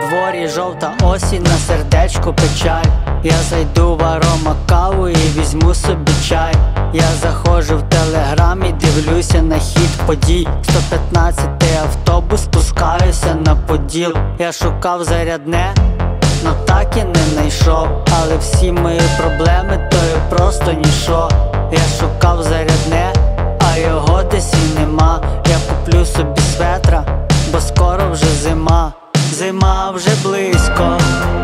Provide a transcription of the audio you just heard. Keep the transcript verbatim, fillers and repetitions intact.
дворі жовта осінь, на сердечку печаль. Я зайду в Арома каву і візьму собі чай. Я заходжу в телеграм і дивлюся на хід подій. сто п'ятнадцятий автобус, спускаюся на Поділ. Я шукав зарядне, но так і не знайшов. Але всі мої проблеми, то є просто ніщо. Я шукав зарядне, а його десь і нема. Я куплю собі светра, бо скоро вже зима. Зима вже близько,